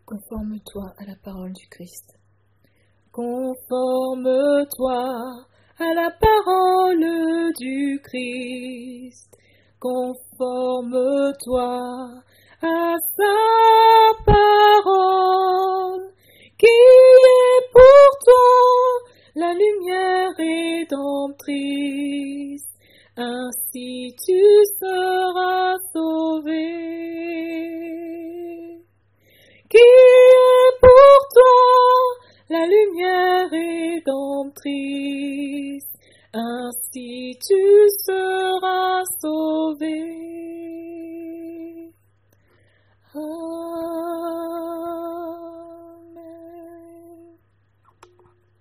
Conforme-toi à la parole du Christ. Conforme-toi à la parole du Christ. Conforme-toi à sa parole, qui est pour toi la lumière rédemptrice. Ainsi tu seras sauvé. Qui est pour toi la lumière rédemptrice. Ainsi tu seras sauvé.